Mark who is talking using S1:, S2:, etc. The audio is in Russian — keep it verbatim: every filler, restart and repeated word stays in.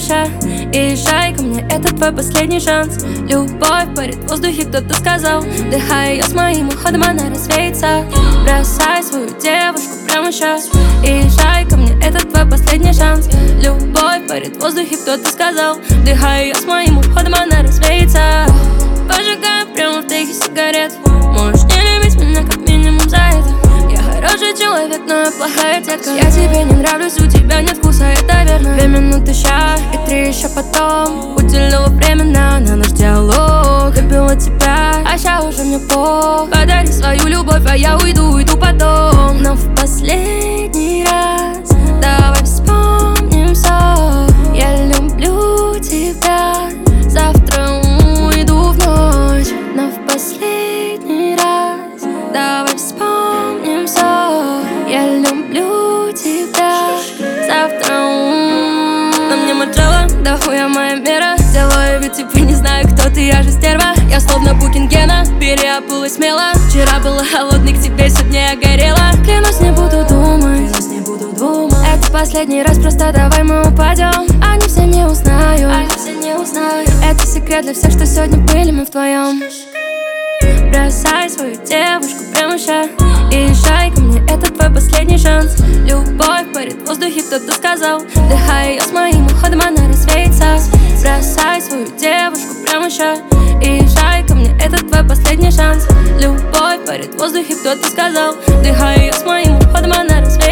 S1: ща. И езжай ко мне, это твой последний шанс. Любовь парит в воздухе, кто-то сказал. Вдыхай ее с моим уходом, она развеется. Бросай свою девушку прямо щас. И езжай ко мне, это твой последний шанс. Любовь парит в воздухе, кто-то сказал. Вдыхай ее с моим уходом, она развеется. Пожигаю прямо в тейке сигарет. Можешь не любить меня как минимум за это. Я хороший человек, но я плохая тетка. Я тебе не нравлюсь, у тебя нет вкуса, это верно. Две минуты ща и три еще потом. Уделила временно на наш диалог. Любила тебя, а ща уже мне пох. Подари свою любовь, а я уйду, уйду потом. Но в последний раз давай вспомним все. Я люблю тебя. Завтра уйду в ночь. Но в последний раз давай вспомним все. Я люблю тебя. Завтра ум... На мне Марджела, да хуя моя мера. Делаю вид, типа не знаю, кто ты, я же стерва. Я словно Букингена, переобулась смело. Вчера была холодной, к тебе сегодня я горела. Клянусь, не буду думать, клянусь, не буду думать. Это последний раз, просто давай мы упадем. Они все не узнают, они все не узнают. Это секрет для всех, что сегодня были мы вдвоем. Бросай свою девушку прямо ща. И езжай ко мне, это твой последний шанс. Любовь парит в воздухе, кто-то сказал. Вдыхай ее с моим уходом, она развеется. Бросай свою девушку прямо ща. И езжай ко мне, это твой последний шанс. Любовь парит в воздухе, кто-то сказал. Вдыхай ее с моим уходом, она развеется.